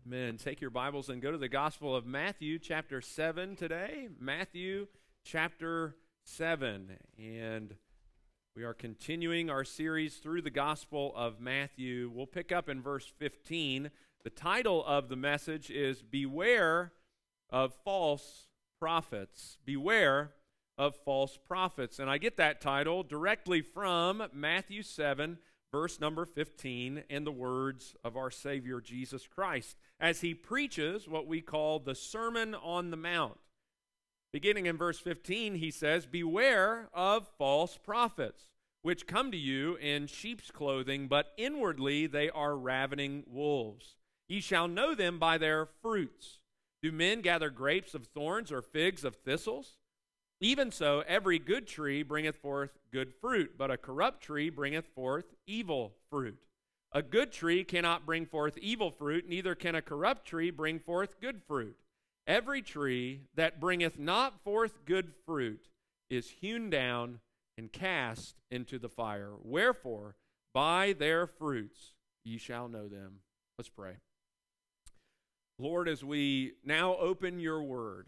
Amen. Take your Bibles and go to the Gospel of Matthew, chapter 7 today. Matthew, chapter 7. And we are continuing our series through the Gospel of Matthew. We'll pick up in verse 15. The title of the message is Beware of False Prophets. Beware of False Prophets. And I get that title directly from Matthew 7, verse number 15, and the words of our Savior Jesus Christ, as he preaches what we call the Sermon on the Mount. Beginning in verse 15, he says, Beware of false prophets, which come to you in sheep's clothing, but inwardly they are ravening wolves. Ye shall know them by their fruits. Do men gather grapes of thorns or figs of thistles? Even so, every good tree bringeth forth good fruit, but a corrupt tree bringeth forth evil fruit. A good tree cannot bring forth evil fruit, neither can a corrupt tree bring forth good fruit. Every tree that bringeth not forth good fruit is hewn down and cast into the fire. Wherefore, by their fruits ye shall know them. Let's pray. Lord, as we now open your word,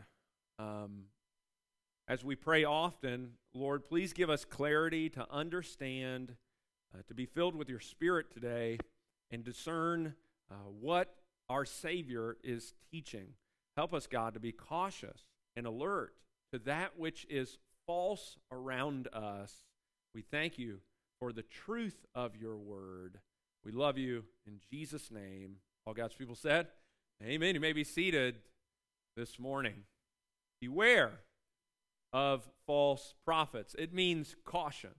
as we pray often, Lord, please give us clarity to understand, to be filled with your Spirit today, and discern what our Savior is teaching. Help us, God, to be cautious and alert to that which is false around us. We thank you for the truth of your word. We love you in Jesus' name. All God's people said, amen. You may be seated this morning. Beware of false prophets. It means caution.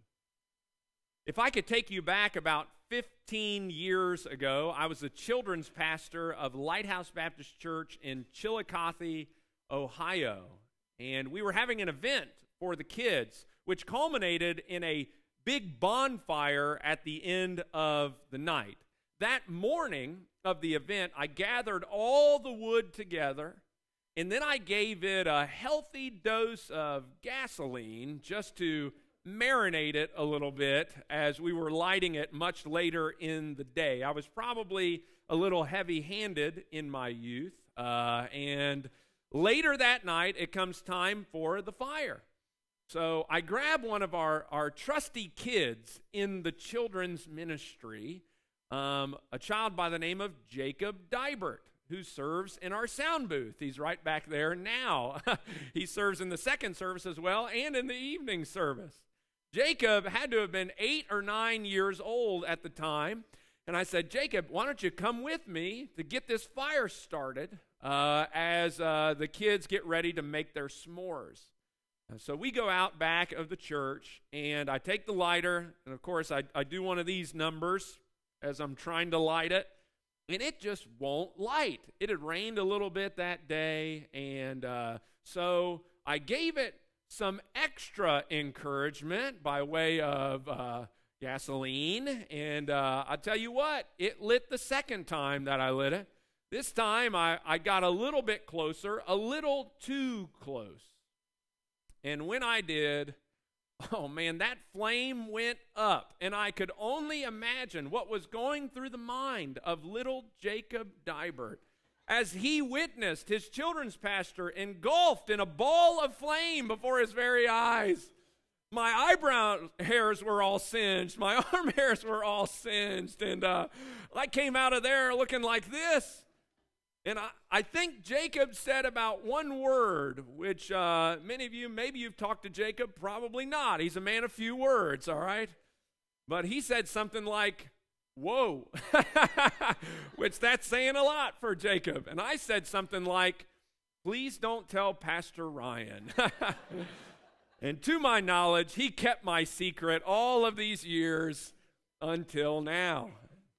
If I could take you back about 15 years ago, I was the children's pastor of Lighthouse Baptist Church in Chillicothe, Ohio. And we were having an event for the kids, which culminated in a big bonfire at the end of the night. That morning of the event, I gathered all the wood together, and then I gave it a healthy dose of gasoline just to marinate it a little bit as we were lighting it much later in the day. I was probably a little heavy-handed in my youth, and later that night, it comes time for the fire. So I grab one of our trusty kids in the children's ministry, a child by the name of Jacob Dybert, who serves in our sound booth. He's right back there now. He serves in the second service as well and in the evening service. Jacob had to have been 8 or 9 years old at the time, and I said, Jacob, why don't you come with me to get this fire started as the kids get ready to make their s'mores. So we go out back of the church, and I take the lighter, and of course I do one of these numbers as I'm trying to light it, and it just won't light. It had rained a little bit that day, and so I gave it some extra encouragement by way of gasoline, and I'll tell you what, it lit the second time that I lit it. This time I got a little bit closer, a little too close. And when I did, oh man, that flame went up, and I could only imagine what was going through the mind of little Jacob Dybert as he witnessed his children's pastor engulfed in a ball of flame before his very eyes. My eyebrow hairs were all singed. My arm hairs were all singed, and I came out of there looking like this. And I think Jacob said about one word, which many of you, maybe you've talked to Jacob, probably not. He's a man of few words, all right? But he said something like, whoa, which that's saying a lot for Jacob. And I said something like, please don't tell Pastor Ryan. And to my knowledge, he kept my secret all of these years until now.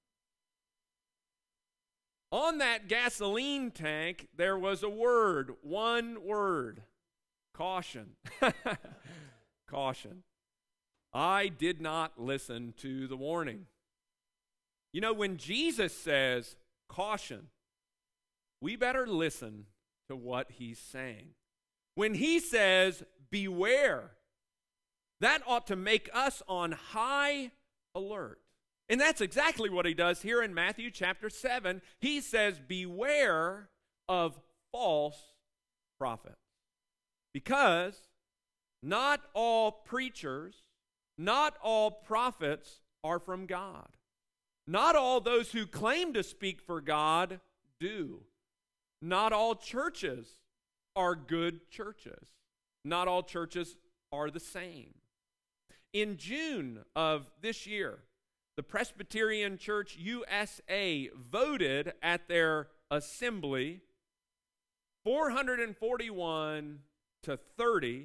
On that gasoline tank, there was a word, one word, caution. Caution. I did not listen to the warning. You know, when Jesus says caution, we better listen to what he's saying. When he says beware, that ought to make us on high alert. And that's exactly what he does here in Matthew chapter 7. He says, beware of false prophets. Because not all preachers, not all prophets are from God. Not all those who claim to speak for God do. Not all churches are good churches. Not all churches are the same. In June of this year, the Presbyterian Church USA voted at their assembly 441 to 30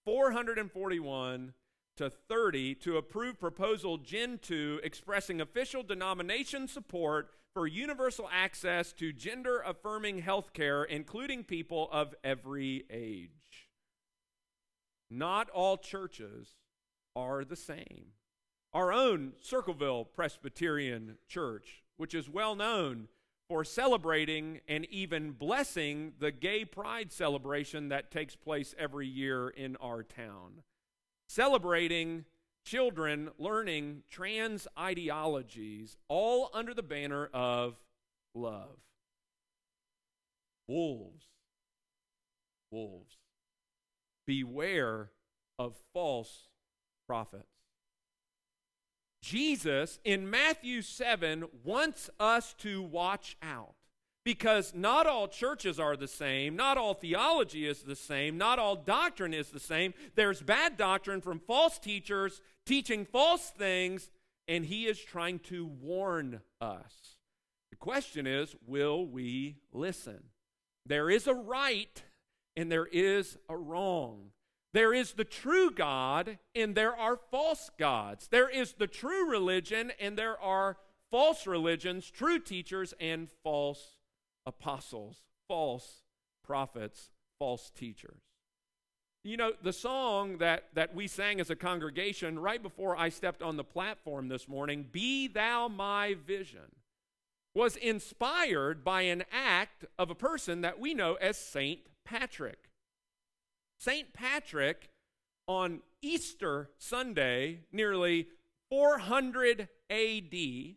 to approve proposal Gen 2 expressing official denomination support for universal access to gender-affirming health care, including people of every age. Not all churches are the same. Our own Circleville Presbyterian Church, which is well known for celebrating and even blessing the gay pride celebration that takes place every year in our town, celebrating children learning trans ideologies, all under the banner of love. Wolves. Beware of false prophets. Jesus, in Matthew 7, wants us to watch out, because not all churches are the same, not all theology is the same, not all doctrine is the same. There's bad doctrine from false teachers teaching false things, and he is trying to warn us. The question is, will we listen? There is a right and there is a wrong. There is the true God, and there are false gods. There is the true religion, and there are false religions, true teachers, and false apostles, false prophets, false teachers. You know, the song that we sang as a congregation right before I stepped on the platform this morning, Be Thou My Vision, was inspired by an act of a person that we know as St. Patrick. St. Patrick, on Easter Sunday, nearly 400 A.D.,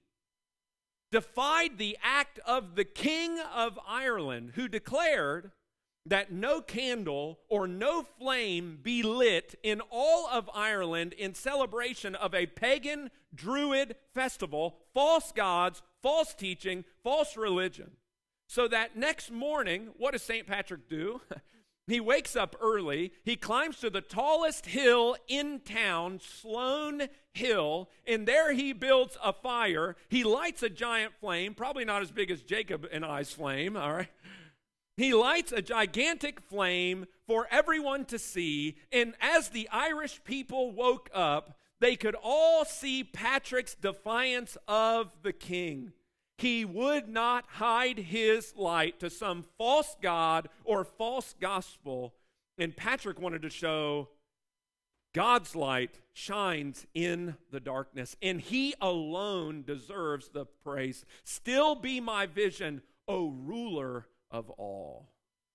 defied the act of the King of Ireland, who declared that no candle or no flame be lit in all of Ireland in celebration of a pagan druid festival, false gods, false teaching, false religion. So that next morning, what does St. Patrick do? He wakes up early, he climbs to the tallest hill in town, Sloan Hill, and there he builds a fire. He lights a giant flame, probably not as big as Jacob and I's flame, all right? He lights a gigantic flame for everyone to see, and as the Irish people woke up, they could all see Patrick's defiance of the king. He would not hide his light to some false god or false gospel. And Patrick wanted to show God's light shines in the darkness, and he alone deserves the praise. Still be my vision, O ruler of all.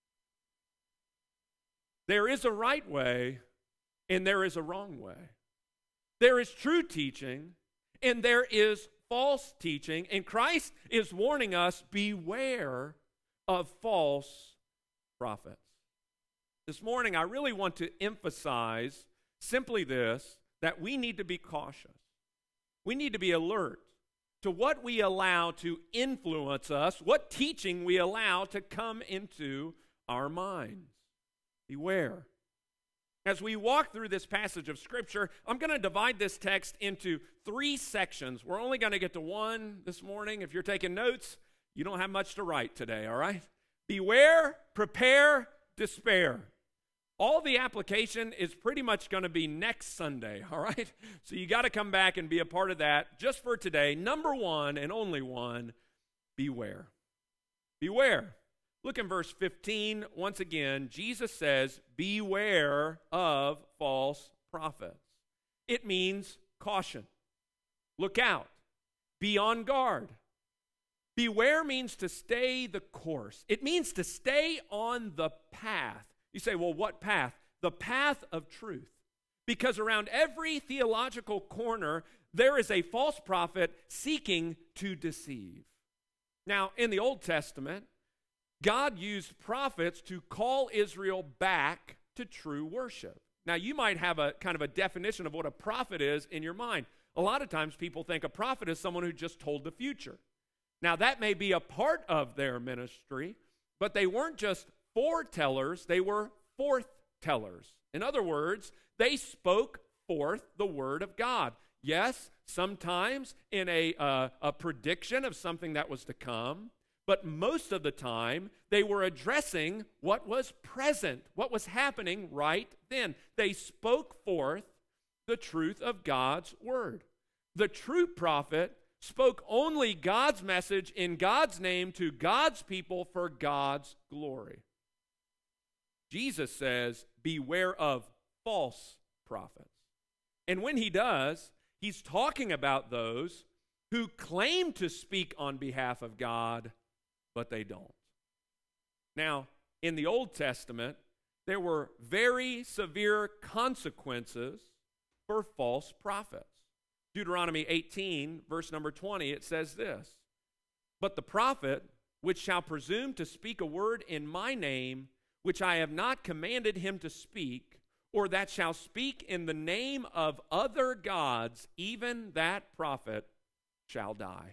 There is a right way, and there is a wrong way. There is true teaching, and there is false teaching, and Christ is warning us, beware of false prophets. This morning, I really want to emphasize simply this, that we need to be cautious. We need to be alert to what we allow to influence us, what teaching we allow to come into our minds. Beware. As we walk through this passage of Scripture, I'm going to divide this text into 3 sections. We're only going to get to one this morning. If you're taking notes, you don't have much to write today, all right? Beware, prepare, despair. All the application is pretty much going to be next Sunday, all right? So you got to come back and be a part of that. Just for today, number 1 and only 1, beware. Beware. Look in verse 15. Once again, Jesus says, beware of false prophets. It means caution. Look out. Be on guard. Beware means to stay the course. It means to stay on the path. You say, well, what path? The path of truth. because around every theological corner, there is a false prophet seeking to deceive. Now, in the Old Testament, God used prophets to call Israel back to true worship. Now, you might have a kind of a definition of what a prophet is in your mind. A lot of times people think a prophet is someone who just told the future. Now, that may be a part of their ministry, but they weren't just foretellers, they were forthtellers. In other words, they spoke forth the word of God. Yes, sometimes in a prediction of something that was to come, but most of the time they were addressing what was present, what was happening right then. They spoke forth the truth of God's word. The true prophet spoke only God's message in God's name to God's people for God's glory. Jesus says, beware of false prophets. And when he does, he's talking about those who claim to speak on behalf of God, but they don't. Now, in the Old Testament, there were very severe consequences for false prophets. Deuteronomy 18, verse number 20, it says this, "But the prophet, which shall presume to speak a word in my name, which I have not commanded him to speak, or that shall speak in the name of other gods, even that prophet shall die."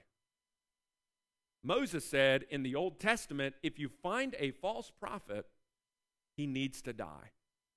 Moses said in the Old Testament, if you find a false prophet, he needs to die.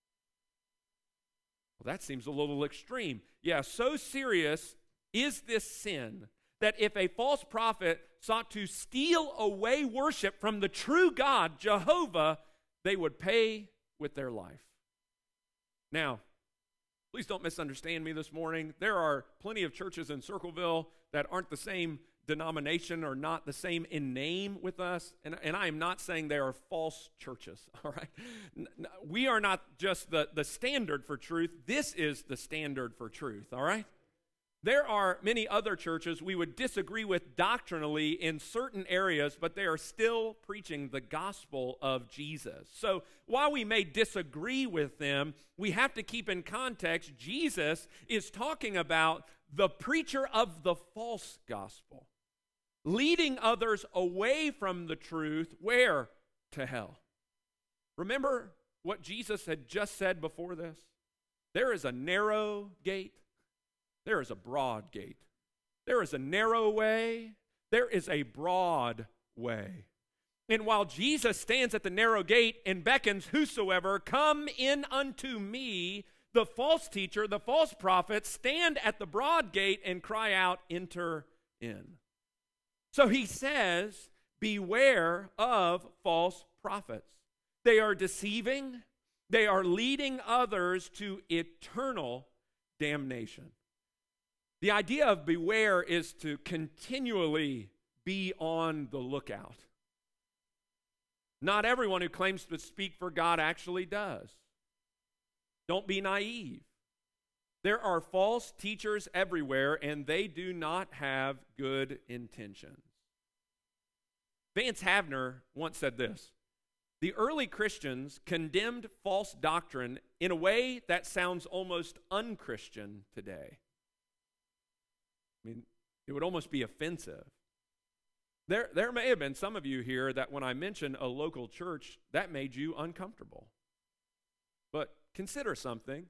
Well, that seems a little extreme. Yeah, so serious is this sin that if a false prophet sought to steal away worship from the true God, Jehovah, they would pay with their life. Now, please don't misunderstand me this morning. There are plenty of churches in Circleville that aren't the same denomination or not the same in name with us, and I am not saying they are false churches, all right? We are not just the standard for truth. This is the standard for truth, all right? There are many other churches we would disagree with doctrinally in certain areas, but they are still preaching the gospel of Jesus. So while we may disagree with them, we have to keep in context, Jesus is talking about the preacher of the false gospel, leading others away from the truth, where? To hell. Remember what Jesus had just said before this? There is a narrow gate. There is a broad gate. There is a narrow way. There is a broad way. And while Jesus stands at the narrow gate and beckons whosoever, come in unto me, the false teacher, the false prophet, stand at the broad gate and cry out, enter in. So he says, beware of false prophets. They are deceiving. They are leading others to eternal damnation. The idea of beware is to continually be on the lookout. Not everyone who claims to speak for God actually does. Don't be naive. There are false teachers everywhere, and they do not have good intentions. Vance Havner once said this: the early Christians condemned false doctrine in a way that sounds almost unchristian today. I mean, it would almost be offensive. There may have been some of you here that when I mentioned a local church, that made you uncomfortable. But consider something.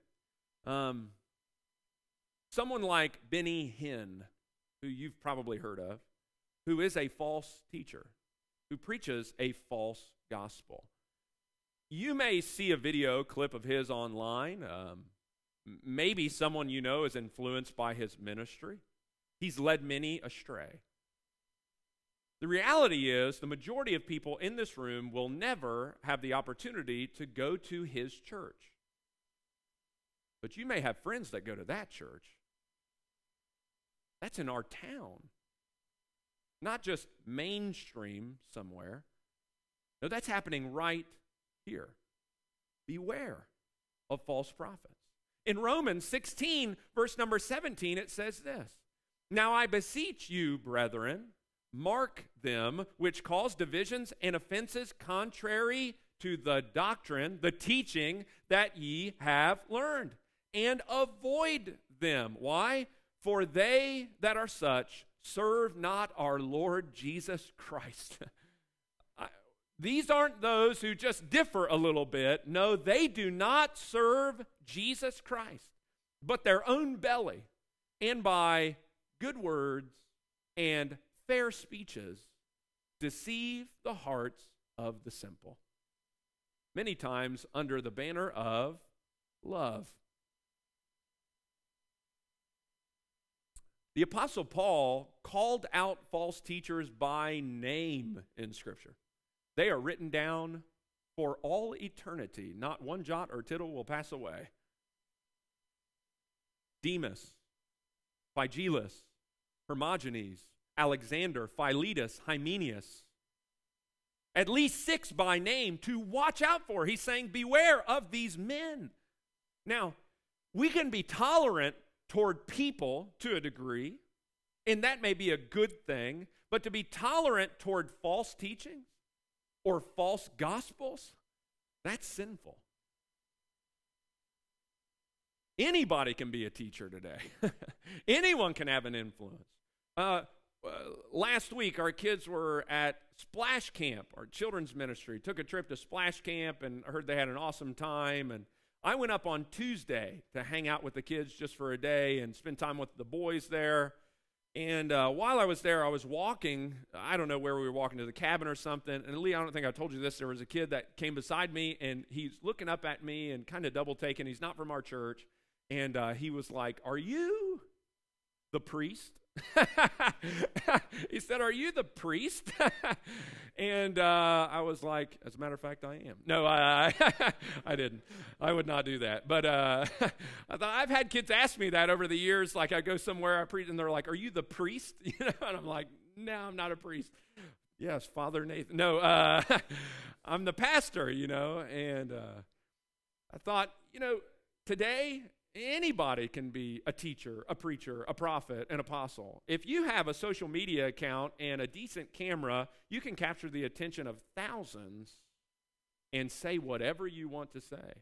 Someone like Benny Hinn, who you've probably heard of, who is a false teacher, who preaches a false gospel. You may see a video clip of his online. Maybe someone you know is influenced by his ministry. He's led many astray. The reality is, the majority of people in this room will never have the opportunity to go to his church. But you may have friends that go to that church. That's in our town. Not just mainstream somewhere. No, that's happening right here. Beware of false prophets. In Romans 16, verse number 17, it says this: now I beseech you, brethren, mark them which cause divisions and offenses contrary to the doctrine, the teaching that ye have learned, and avoid them. Why? For they that are such serve not our Lord Jesus Christ. These aren't those who just differ a little bit. No, they do not serve Jesus Christ, but their own belly, and by good words and fair speeches deceive the hearts of the simple, many times under the banner of love. The Apostle Paul called out false teachers by name in Scripture. They are written down for all eternity. Not one jot or tittle will pass away. Demas, Phygellus, Hermogenes, Alexander, Philetus, Hymenaeus. At least 6 by name to watch out for. He's saying, beware of these men. Now, we can be tolerant toward people to a degree, and that may be a good thing, but to be tolerant toward false teachings or false gospels, that's sinful. Anybody can be a teacher today. Anyone can have an influence. Last week, our kids were at Splash Camp, our children's ministry. Took a trip to Splash Camp and heard they had an awesome time. And I went up on Tuesday to hang out with the kids just for a day and spend time with the boys there. And while I was there, I was walking. I don't know where we were walking, to the cabin or something. And Lee, I don't think I told you this. There was a kid that came beside me, and he's looking up at me and kind of double taking. He's not from our church. And he was like, "Are you the priest?" He said, "Are you the priest?" And I was like, "As a matter of fact, I am." No, I didn't. I would not do that. But I thought, I've had kids ask me that over the years. Like, I go somewhere, I preach, and they're like, "Are you the priest?" And I'm like, "No, I'm not a priest." "Yes, Father Nathan." "No, I'm the pastor," And I thought, today, anybody can be a teacher, a preacher, a prophet, an apostle. If you have a social media account and a decent camera, you can capture the attention of thousands and say whatever you want to say.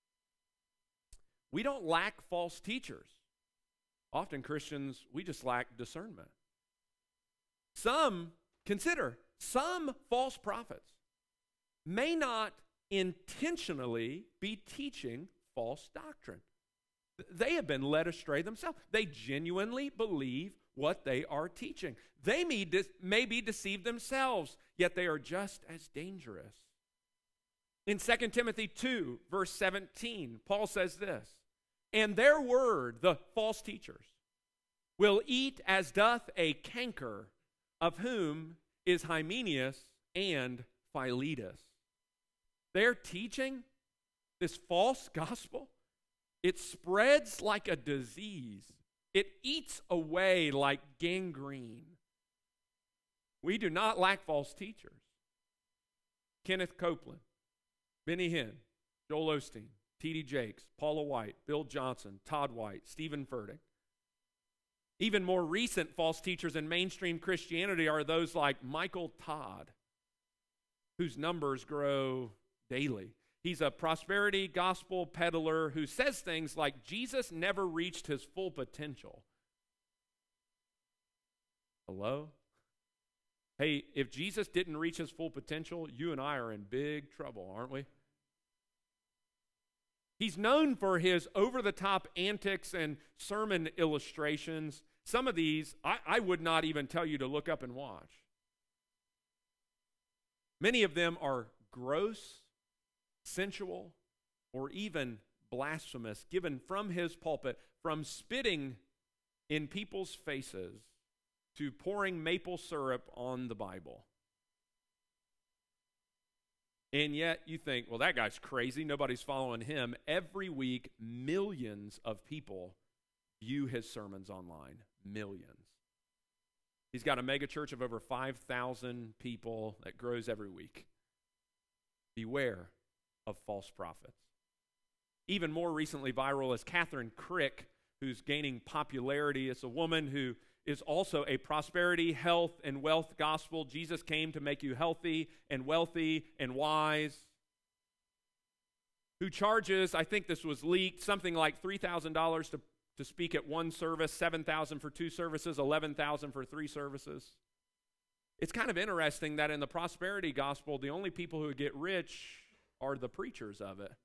We don't lack false teachers. Often Christians, we just lack discernment. Some false prophets may not intentionally be teaching false doctrine. They have been led astray themselves. They genuinely believe what they are teaching. They may be deceived themselves, yet they are just as dangerous. In 2 Timothy 2, verse 17, Paul says this, "And their word," the false teachers, "will eat as doth a canker, of whom is Hymenaeus and Philetus." They're teaching this false gospel. It spreads like a disease. It eats away like gangrene. We do not lack false teachers. Kenneth Copeland, Benny Hinn, Joel Osteen, T.D. Jakes, Paula White, Bill Johnson, Todd White, Stephen Furtick. Even more recent false teachers in mainstream Christianity are those like Michael Todd, whose numbers grow daily. He's a prosperity gospel peddler who says things like Jesus never reached his full potential. Hello? Hey, if Jesus didn't reach his full potential, you and I are in big trouble, aren't we? He's known for his over-the-top antics and sermon illustrations. Some of these, I would not even tell you to look up and watch. Many of them are gross, sensual, or even blasphemous, given from his pulpit, from spitting in people's faces to pouring maple syrup on the Bible. And yet you think, well, that guy's crazy. Nobody's following him. Every week, millions of people view his sermons online. Millions. He's got a mega church of over 5,000 people that grows every week. Beware of false prophets. Even more recently viral is Catherine Crick, who's gaining popularity. It's a woman who is also a prosperity, health, and wealth gospel. Jesus came to make you healthy and wealthy and wise. who charges, I think this was leaked, something like $3,000 to speak at one service, $7,000 for two services, $11,000 for three services. It's kind of interesting that in the prosperity gospel, the only people who get rich are the preachers of it.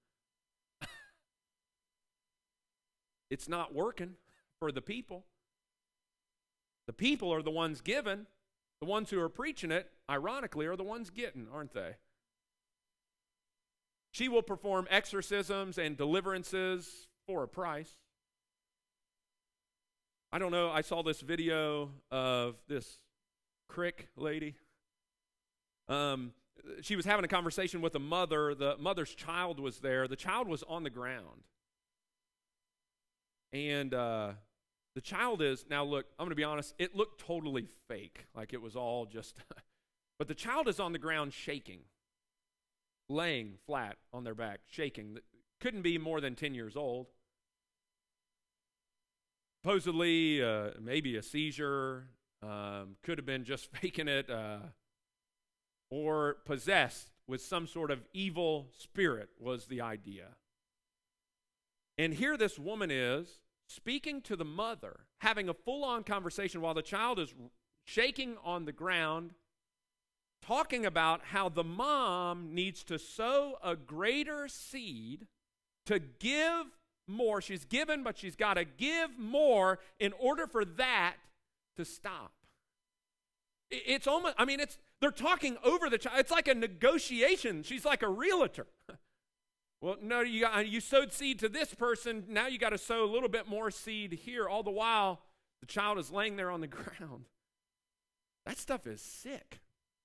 It's not working for the people. The people are the ones given. The ones who are preaching it, ironically, are the ones getting, aren't they? She will perform exorcisms and deliverances for a price. I don't know, I saw this video of this Crick lady. She was having a conversation with a mother. The mother's child was there. The child was on the ground. And the child is, now look, I'm going to be honest, it looked totally fake, like it was all just, but the child is on the ground shaking, laying flat on their back, shaking. Couldn't be more than 10 years old. Supposedly, maybe a seizure, could have been just faking it, or possessed with some sort of evil spirit was the idea. And here this woman is speaking to the mother, having a full-on conversation while the child is shaking on the ground, talking about how the mom needs to sow a greater seed to give more. She's given, but she's got to give more in order for that to stop. It's almost, I mean, they're talking over the child. It's like a negotiation. She's like a realtor. Well, no, you sowed seed to this person. Now you got to sow a little bit more seed here. All the while, the child is laying there on the ground. That stuff is sick.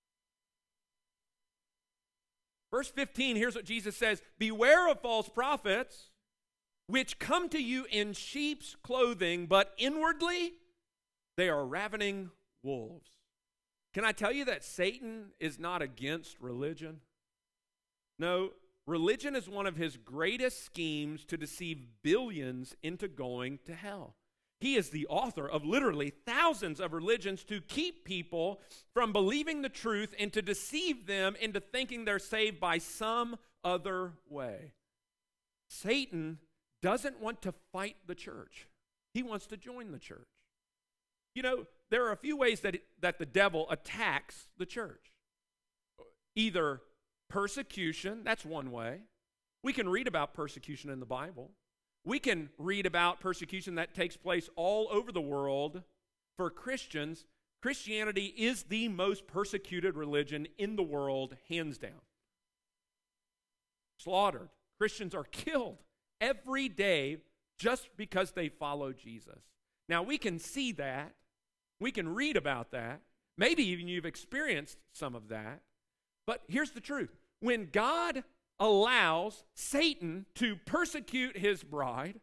Verse 15, here's what Jesus says. Beware of false prophets, which come to you in sheep's clothing, but inwardly they are ravening wolves. Can I tell you that Satan is not against religion? No, religion is one of his greatest schemes to deceive billions into going to hell. He is the author of literally thousands of religions to keep people from believing the truth and to deceive them into thinking they're saved by some other way. Satan doesn't want to fight the church. He wants to join the church. You know, there are a few ways that the devil attacks the church. Either persecution, that's one way. We can read about persecution in the Bible. We can read about persecution that takes place all over the world for Christians. Christianity is the most persecuted religion in the world, hands down. Slaughtered. Christians are killed every day just because they follow Jesus. Now, we can see that. We can read about that. Maybe even you've experienced some of that. But here's the truth. When God allows Satan to persecute his bride,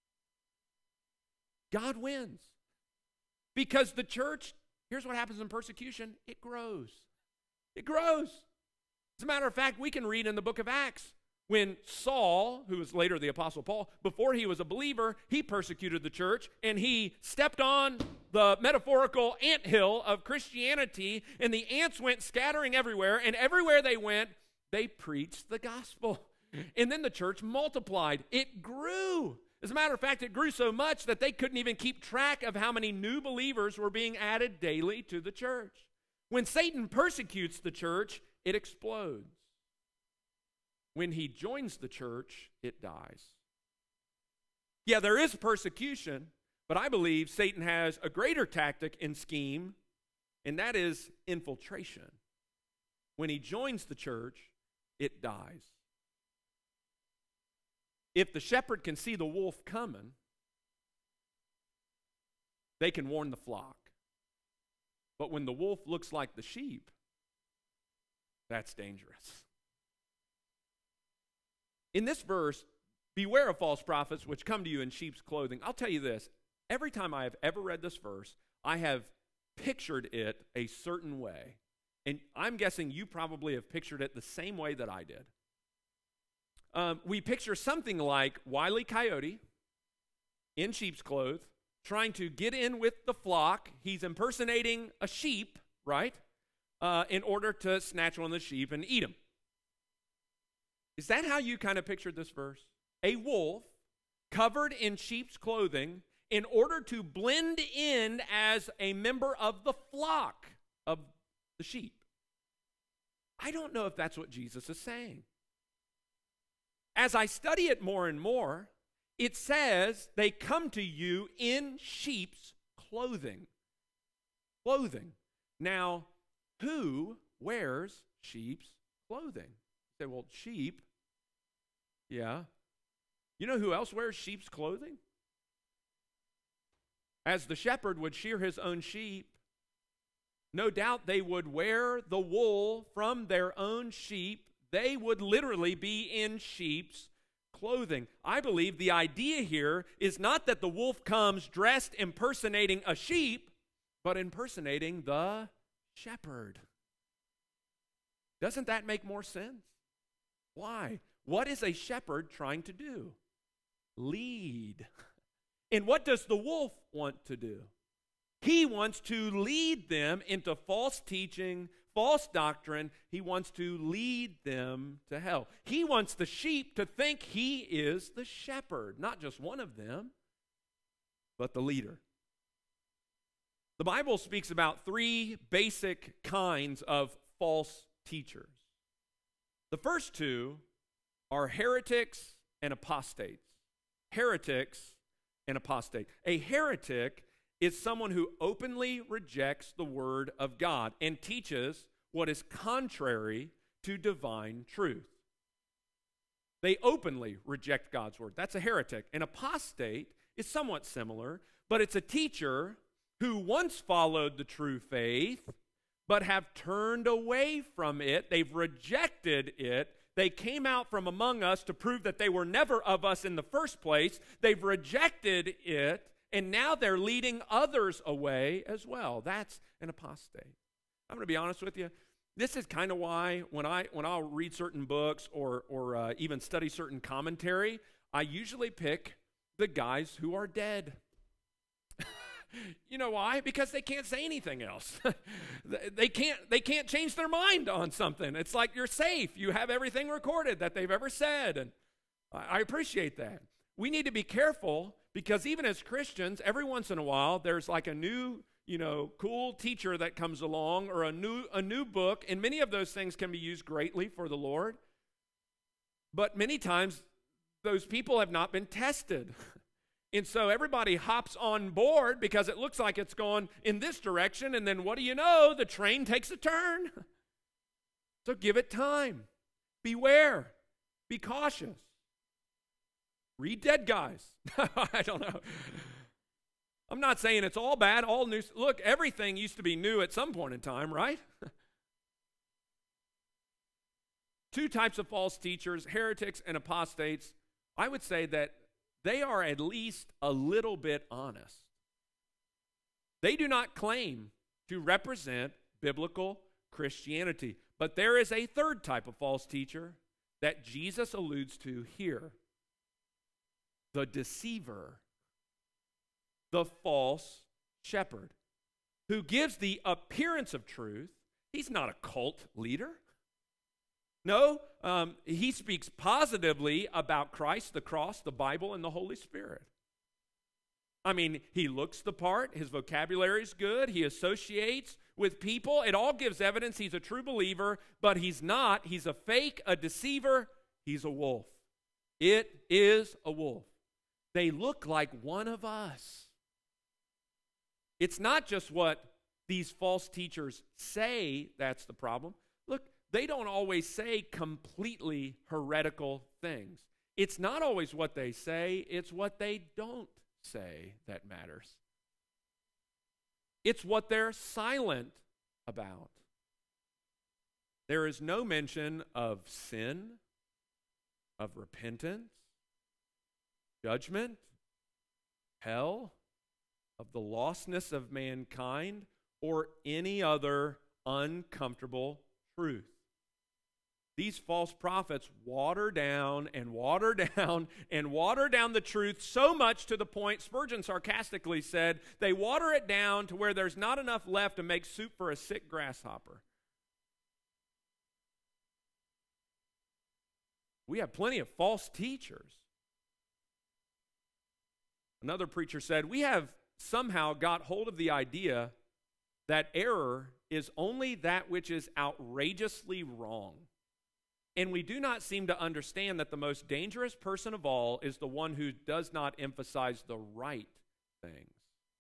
God wins. Because the church, here's what happens in persecution, it grows. It grows. As a matter of fact, we can read in the book of Acts when Saul, who was later the Apostle Paul, before he was a believer, he persecuted the church and he stepped on the metaphorical anthill of Christianity, and the ants went scattering everywhere, and everywhere they went, they preached the gospel. And then the church multiplied. It grew. As a matter of fact, it grew so much that they couldn't even keep track of how many new believers were being added daily to the church. When Satan persecutes the church, it explodes. When he joins the church, it dies. Yeah, there is persecution, but I believe Satan has a greater tactic and scheme, and that is infiltration. When he joins the church, it dies. If the shepherd can see the wolf coming, they can warn the flock. But when the wolf looks like the sheep, that's dangerous. In this verse, beware of false prophets which come to you in sheep's clothing. I'll tell you this, every time I have ever read this verse, I have pictured it a certain way. And I'm guessing you probably have pictured it the same way that I did. We picture something like Wile E. Coyote in sheep's clothes, trying to get in with the flock. He's impersonating a sheep, right? In order to snatch one of the sheep and eat him. Is that how you kind of pictured this verse? A wolf covered in sheep's clothing in order to blend in as a member of the flock of the sheep. I don't know if that's what Jesus is saying. As I study it more and more, it says they come to you in sheep's clothing. Clothing. Now, who wears sheep's clothing? You say, well, sheep. Yeah. You know who else wears sheep's clothing? As the shepherd would shear his own sheep, no doubt they would wear the wool from their own sheep. They would literally be in sheep's clothing. I believe the idea here is not that the wolf comes dressed impersonating a sheep, but impersonating the shepherd. Doesn't that make more sense? Why? What is a shepherd trying to do? Lead. And what does the wolf want to do? He wants to lead them into false teaching, false doctrine. He wants to lead them to hell. He wants the sheep to think he is the shepherd, not just one of them, but the leader. The Bible speaks about three basic kinds of false teachers. The first two are heretics and apostates. Heretics and apostate. A heretic is someone who openly rejects the word of God and teaches what is contrary to divine truth. They openly reject God's word. That's a heretic. An apostate is somewhat similar, but it's a teacher who once followed the true faith, but have turned away from it. They've rejected it. They came out from among us to prove that they were never of us in the first place. They've rejected it, and now they're leading others away as well. That's an apostate. I'm going to be honest with you. This is kind of why when I'll read certain books or even study certain commentary, I usually pick the guys who are dead. You know why? Because they can't say anything else. They can't change their mind on something. It's like you're safe. You have everything recorded that they've ever said, and I appreciate that. We need to be careful because even as Christians, every once in a while, there's like a new, cool teacher that comes along or a new book, and many of those things can be used greatly for the Lord. But many times, those people have not been tested. And so everybody hops on board because it looks like it's going in this direction, and then what do you know? The train takes a turn. So give it time. Beware. Be cautious. Read dead guys. I don't know. I'm not saying it's all bad, all new. Look, everything used to be new at some point in time, right? Two types of false teachers, heretics and apostates. I would say that they are at least a little bit honest. They do not claim to represent biblical Christianity. But there is a third type of false teacher that Jesus alludes to here. The deceiver. The false shepherd. Who gives the appearance of truth. He's not a cult leader. No, he speaks positively about Christ, the cross, the Bible, and the Holy Spirit. I mean, he looks the part. His vocabulary is good. He associates with people. It all gives evidence he's a true believer, but he's not. He's a fake, a deceiver. He's a wolf. It is a wolf. They look like one of us. It's not just what these false teachers say that's the problem. Look, they don't always say completely heretical things. It's not always what they say, it's what they don't say that matters. It's what they're silent about. There is no mention of sin, of repentance, judgment, hell, of the lostness of mankind, or any other uncomfortable truth. These false prophets water down and water down and water down the truth so much to the point, Spurgeon sarcastically said, they water it down to where there's not enough left to make soup for a sick grasshopper. We have plenty of false teachers. Another preacher said, we have somehow got hold of the idea that error is only that which is outrageously wrong. And we do not seem to understand that the most dangerous person of all is the one who does not emphasize the right things.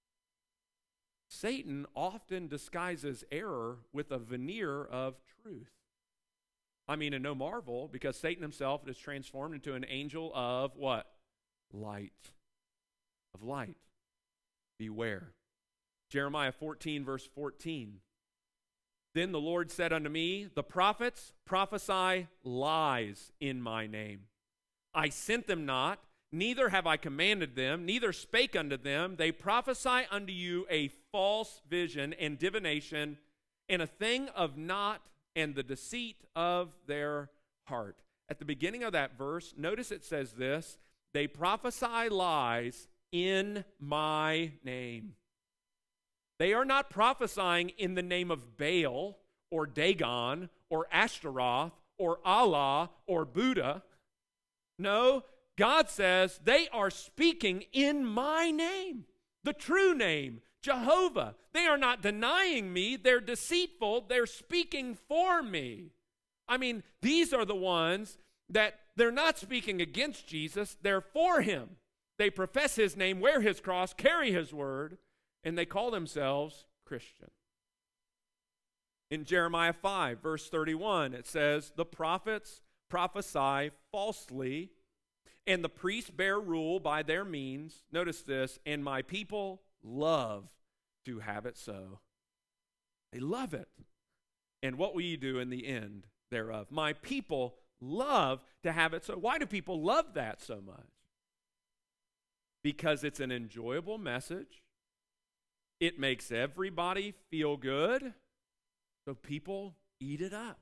Satan often disguises error with a veneer of truth. I mean, and no marvel, because Satan himself is transformed into an angel of what? Light. Of light. Beware. Jeremiah 14, verse 14. Then the Lord said unto me, the prophets prophesy lies in my name. I sent them not, neither have I commanded them, neither spake unto them. They prophesy unto you a false vision and divination, and a thing of naught, and the deceit of their heart. At the beginning of that verse, notice it says this, they prophesy lies in my name. They are not prophesying in the name of Baal or Dagon or Ashtaroth or Allah or Buddha. No, God says they are speaking in my name, the true name, Jehovah. They are not denying me. They're deceitful. They're speaking for me. I mean, these are the ones that they're not speaking against Jesus. They're for him. They profess his name, wear his cross, carry his word, and they call themselves Christian. In Jeremiah 5, verse 31, it says, the prophets prophesy falsely, and the priests bear rule by their means. Notice this, and my people love to have it so. They love it. And what will you do in the end thereof? My people love to have it so. Why do people love that so much? Because it's an enjoyable message. It makes everybody feel good, so people eat it up.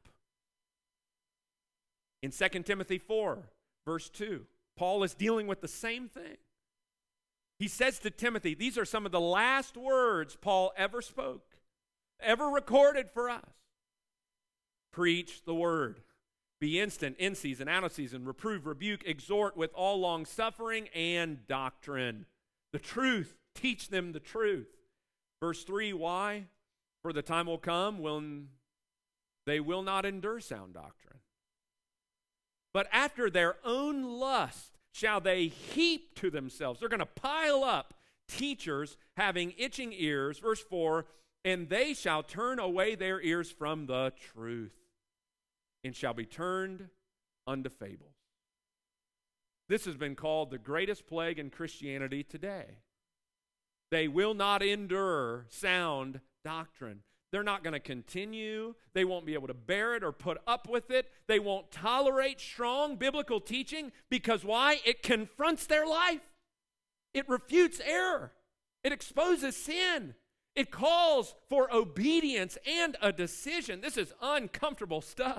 In 2 Timothy 4, verse 2, Paul is dealing with the same thing. He says to Timothy, these are some of the last words Paul ever spoke, ever recorded for us. Preach the word. Be instant, in season, out of season, reprove, rebuke, exhort with all long suffering and doctrine. The truth, teach them the truth. Verse 3, why? For the time will come when they will not endure sound doctrine. But after their own lust shall they heap to themselves. They're going to pile up teachers having itching ears. Verse 4, and they shall turn away their ears from the truth, and shall be turned unto fables. This has been called the greatest plague in Christianity today. They will not endure sound doctrine. They're not going to continue. They won't be able to bear it or put up with it. They won't tolerate strong biblical teaching because why? It confronts their life. It refutes error. It exposes sin. It calls for obedience and a decision. This is uncomfortable stuff.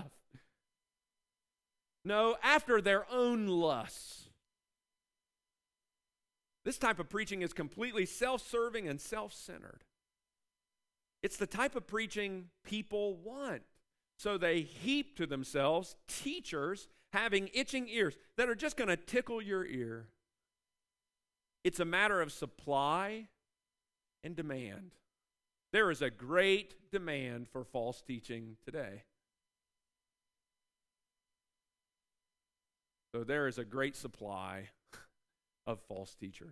No, after their own lusts. This type of preaching is completely self-serving and self-centered. It's the type of preaching people want. So they heap to themselves teachers having itching ears that are just going to tickle your ear. It's a matter of supply and demand. There is a great demand for false teaching today. So there is a great supply of false teachers.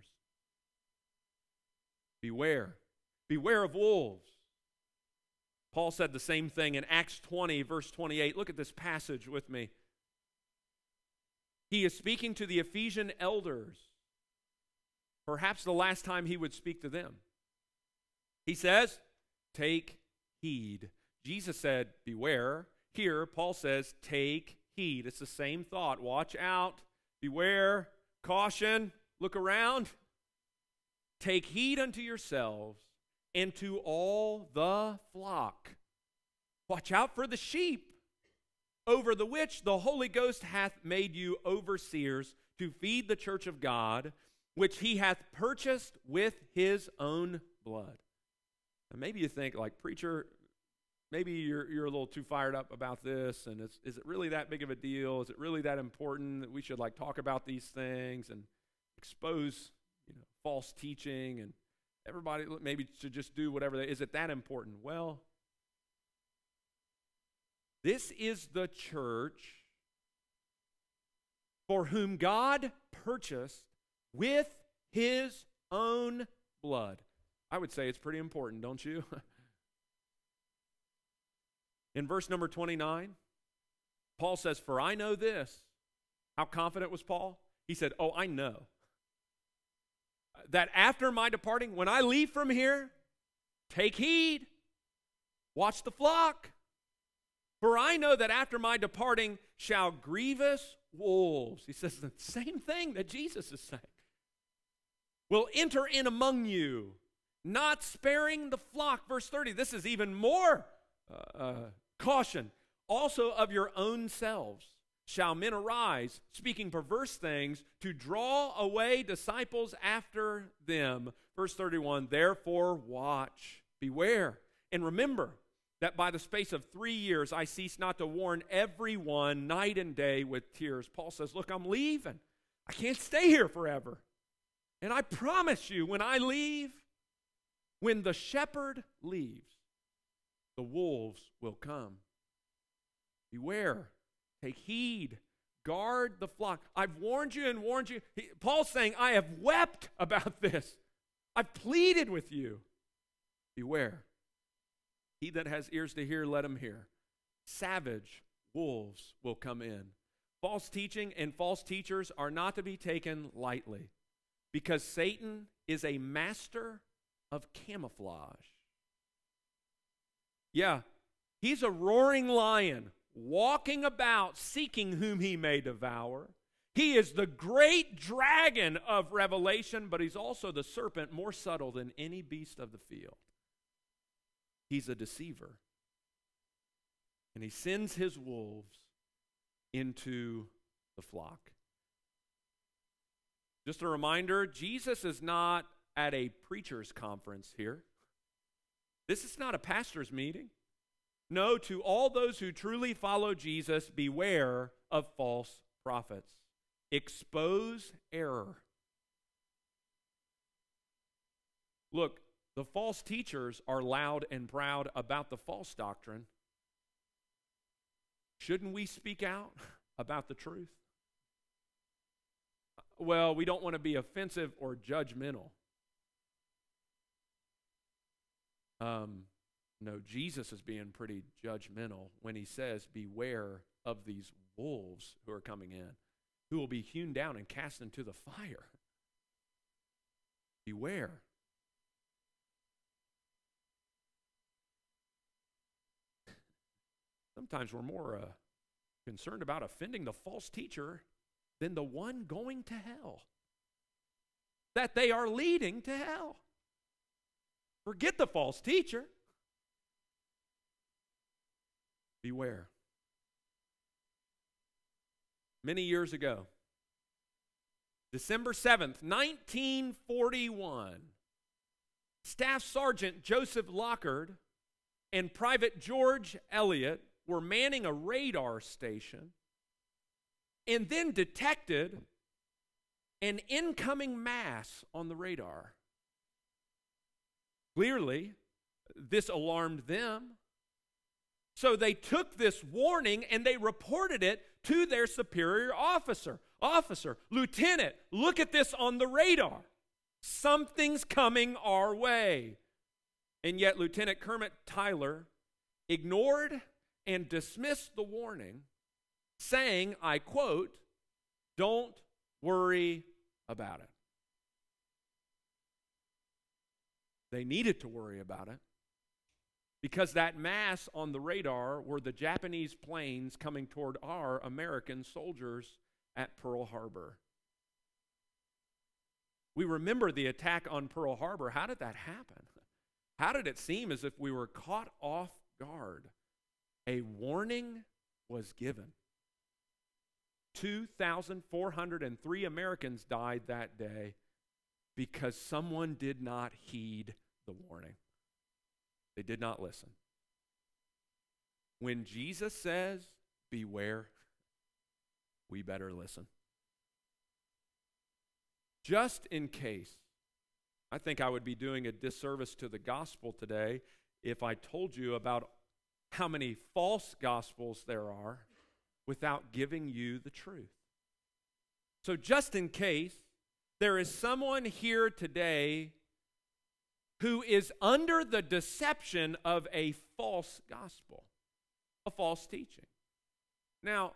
Beware. Beware of wolves. Paul said the same thing in Acts 20, verse 28. Look at this passage with me. He is speaking to the Ephesian elders. Perhaps the last time he would speak to them. He says, take heed. Jesus said, beware. Here, Paul says, take heed. It's the same thought. Watch out. Beware. Caution. Look around. Take heed unto yourselves and to all the flock. Watch out for the sheep, over the which the Holy Ghost hath made you overseers to feed the church of God, which he hath purchased with his own blood. And maybe you think, like, preacher, maybe you're a little too fired up about this, and is it really that big of a deal? Is it really that important that we should like talk about these things and expose, false teaching, and everybody maybe should just do whatever is it that important? Well, this is the church for whom God purchased with his own blood. I would say it's pretty important, don't you? In verse number 29, Paul says, "For I know this." How confident was Paul? He said, "Oh, I know that after my departing, when I leave from here, take heed, watch the flock. For I know that after my departing shall grievous wolves," he says the same thing that Jesus is saying, "will enter in among you, not sparing the flock." Verse 30, this is even more caution. "Also of your own selves shall men arise, speaking perverse things, to draw away disciples after them." Verse 31, "Therefore watch, beware, and remember that by the space of 3 years I cease not to warn everyone night and day with tears." Paul says, look, I'm leaving. I can't stay here forever. And I promise you, when I leave, when the shepherd leaves, the wolves will come. Beware, take heed, guard the flock. I've warned you and warned you. Paul's saying, I have wept about this. I've pleaded with you. Beware. He that has ears to hear, let him hear. Savage wolves will come in. False teaching and false teachers are not to be taken lightly, because Satan is a master of camouflage. Yeah, he's a roaring lion, walking about, seeking whom he may devour. He is the great dragon of Revelation, but he's also the serpent, more subtle than any beast of the field. He's a deceiver. And he sends his wolves into the flock. Just a reminder, Jesus is not at a preacher's conference here. This is not a pastor's meeting. No, to all those who truly follow Jesus, beware of false prophets. Expose error. Look, the false teachers are loud and proud about the false doctrine. Shouldn't we speak out about the truth? Well, we don't want to be offensive or judgmental. No, Jesus is being pretty judgmental when he says, beware of these wolves who are coming in, who will be hewn down and cast into the fire. Beware. Sometimes we're more concerned about offending the false teacher than the one going to hell, that they are leading to hell. Forget the false teacher. Beware. Many years ago, December 7th, 1941, Staff Sergeant Joseph Lockard and Private George Elliott were manning a radar station and then detected an incoming mass on the radar. Clearly, this alarmed them. So they took this warning and they reported it to their superior officer. Officer, Lieutenant, look at this on the radar. Something's coming our way. And yet Lieutenant Kermit Tyler ignored and dismissed the warning, saying, I quote, "Don't worry about it." They needed to worry about it because that mass on the radar were the Japanese planes coming toward our American soldiers at Pearl Harbor. We remember the attack on Pearl Harbor. How did that happen? How did it seem as if we were caught off guard? A warning was given. 2,403 Americans died that day because someone did not heed the warning. They did not listen. when Jesus says, beware, we better listen. Just in case, I think I would be doing a disservice to the gospel today if I told you about how many false gospels there are without giving you the truth. So just in case, there is someone here today who is under the deception of a false gospel, a false teaching. Now,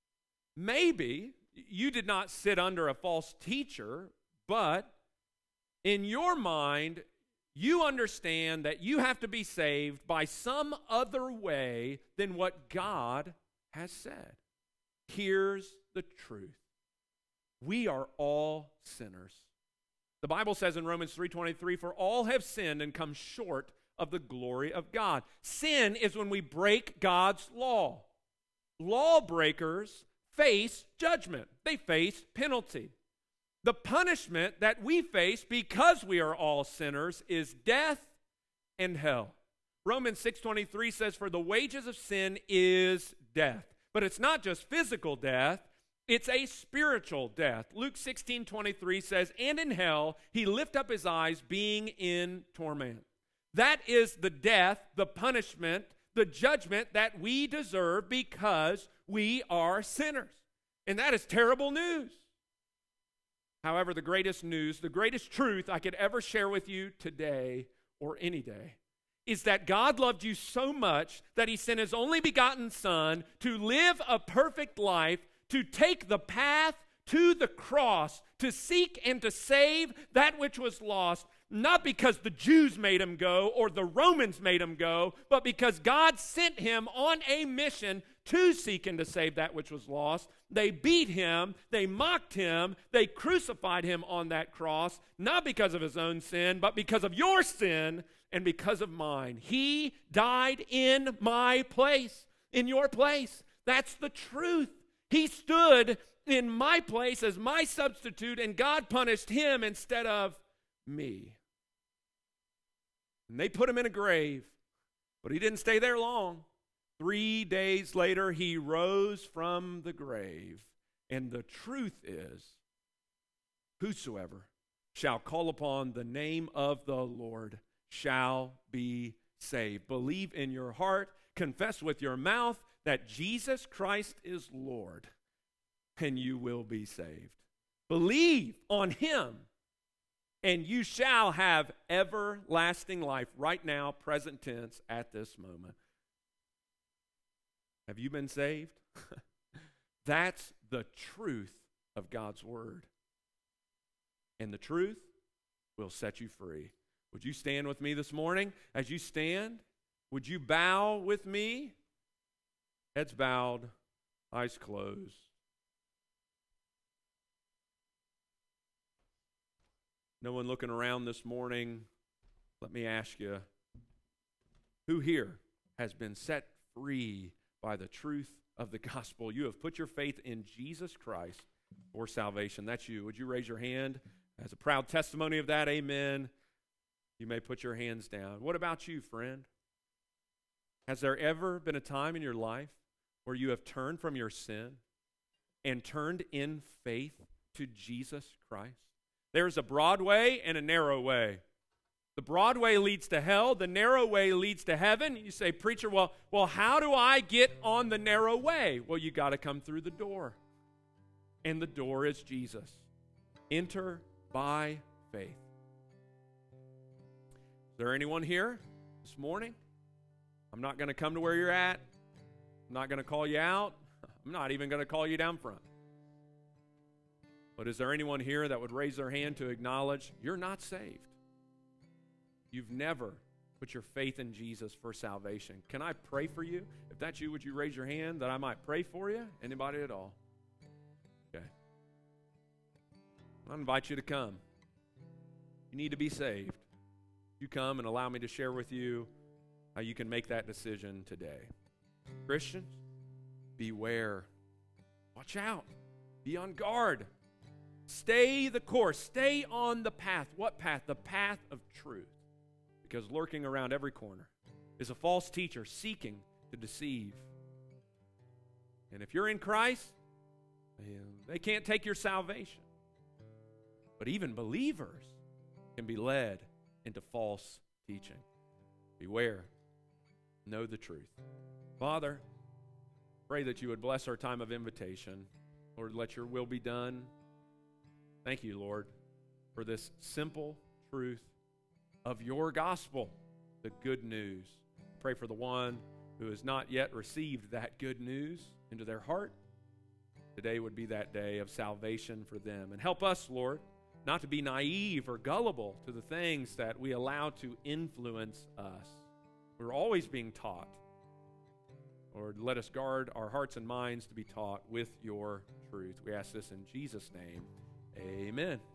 maybe you did not sit under a false teacher, but in your mind, you understand that you have to be saved by some other way than what God has said. Here's the truth. We are all sinners. The Bible says in Romans 3:23, for all have sinned and come short of the glory of God. Sin is when we break God's law. Lawbreakers face judgment. They face penalty. The punishment that we face because we are all sinners is death and hell. Romans 6:23 says, for the wages of sin is death. But it's not just physical death, it's a spiritual death. Luke 16:23 says, and in hell he lift up his eyes, being in torment. That is the death, the punishment, the judgment that we deserve because we are sinners. And that is terrible news. However, the greatest news, the greatest truth I could ever share with you today or any day is that God loved you so much that he sent his only begotten Son to live a perfect life, to take the path to the cross, to seek and to save that which was lost, not because the Jews made him go or the Romans made him go, but because God sent him on a mission to seek and to save that which was lost. They beat him, they mocked him, they crucified him on that cross, not because of his own sin, but because of your sin and because of mine. He died in my place, in your place. That's the truth. He stood in my place as my substitute, and God punished him instead of me. And they put him in a grave, but he didn't stay there long. 3 days later, he rose from the grave. And the truth is, whosoever shall call upon the name of the Lord shall be saved. Believe in your heart, confess with your mouth that Jesus Christ is Lord, and you will be saved. Believe on him, and you shall have everlasting life right now, present tense, at this moment. Have you been saved? That's the truth of God's word. And the truth will set you free. Would you stand with me this morning? As you stand, would you bow with me? Heads bowed, eyes closed. No one looking around this morning. Let me ask you, who here has been set free by the truth of the gospel? You have put your faith in Jesus Christ for salvation. That's you. Would you raise your hand as a proud testimony of that? Amen. You may put your hands down. What about you, friend? Has there ever been a time in your life where you have turned from your sin and turned in faith to Jesus Christ? There's a broad way and a narrow way. The broad way leads to hell. The narrow way leads to heaven. You say, preacher, well, how do I get on the narrow way? Well, you got to come through the door. And the door is Jesus. Enter by faith. Is there anyone here this morning? I'm not going to come to where you're at. I'm not going to call you out. I'm not even going to call you down front. But is there anyone here that would raise their hand to acknowledge you're not saved? You've never put your faith in Jesus for salvation. Can I pray for you? If that's you, would you raise your hand that I might pray for you? Anybody at all? Okay. I invite you to come. You need to be saved. You come and allow me to share with you how you can make that decision today. Christians, beware. Watch out. Be on guard. Stay the course. Stay on the path. What path? The path of truth. Because lurking around every corner is a false teacher seeking to deceive. And if you're in Christ, they can't take your salvation. But even believers can be led into false teaching. Beware. Know the truth. Father, pray that you would bless our time of invitation. Lord, let your will be done. Thank you, Lord, for this simple truth of your gospel, the good news. Pray for the one who has not yet received that good news into their heart. Today would be that day of salvation for them. And help us, Lord, not to be naive or gullible to the things that we allow to influence us. We're always being taught. Lord, let us guard our hearts and minds to be taught with your truth. We ask this in Jesus' name. Amen.